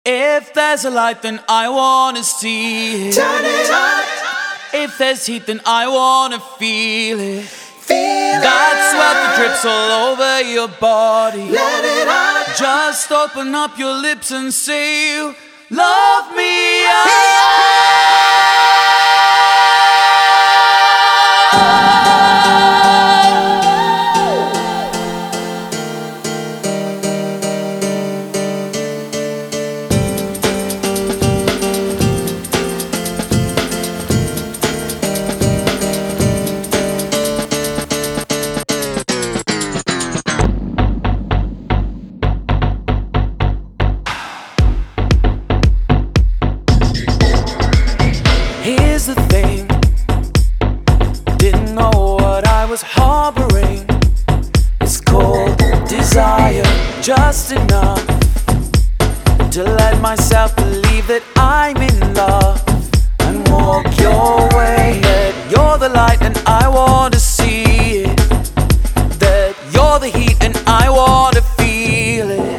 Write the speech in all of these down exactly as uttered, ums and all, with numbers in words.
If there's a light, then I wanna see it. Turn it up. If there's heat, then I wanna feel it. Feel That's it. what the drips all over your body. Let it out. Just open up your lips and say you love me. Here's the thing, didn't know what I was harboring. It's called desire, just enough to let myself believe that I'm in love and walk your way. That you're the light and I want to see it. That you're the heat and I want to feel it.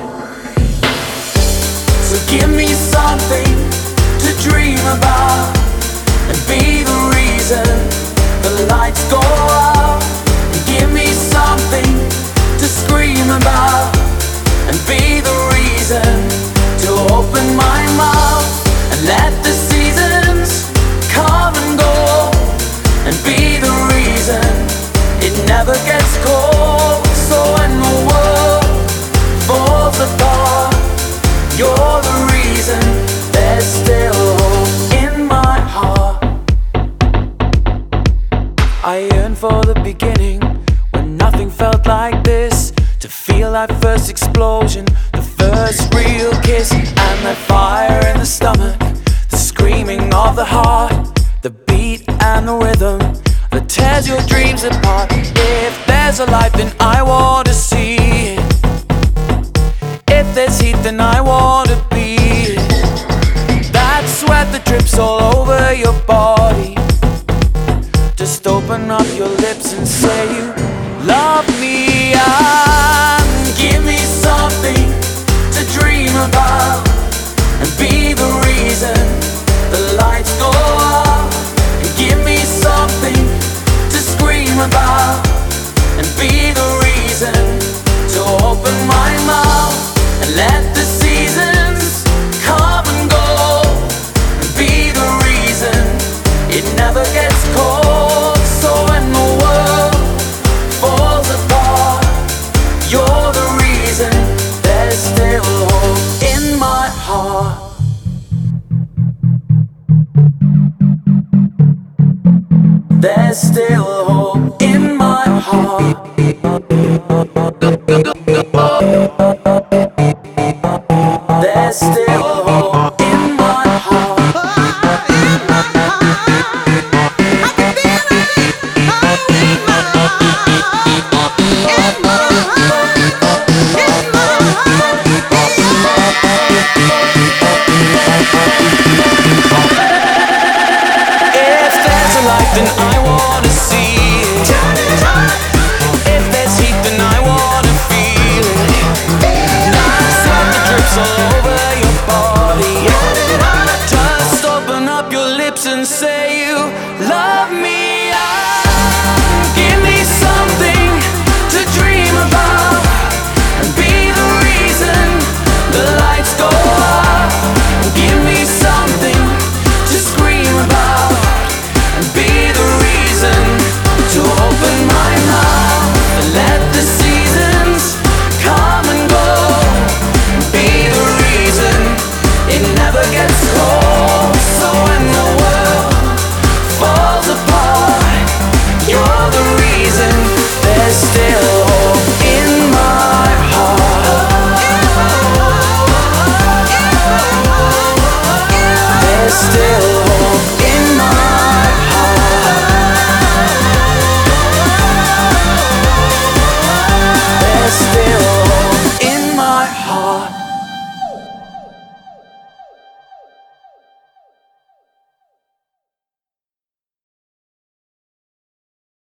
So give me something to dream about and be the reason the lights go out. And give me something to scream about and be the reason to open my mouth and let the seasons come and go and be the reason it never gets cold. So when the world falls apart, you're the reason there's still hope in my heart. I yearn for the beginning when nothing felt like this. To feel that first explosion, the first real kiss, and that fire in the stomach, the screaming of the heart, the beat and the rhythm that tears your dreams apart. If there's a light, then I want to see it. If there's heat, then I want to be it. That sweat that drips all over your body. Just open up your lips and say you love me. And give me something to dream about and be the reason the lights go out. And give me something to scream about and be the reason to open my mouth and let the seasons come and go and be the reason it never gets cold. So when the world falls apart, you're the reason there's still hope in my heart. There's still hope in my heart. There's still hope in my heart. In my heart.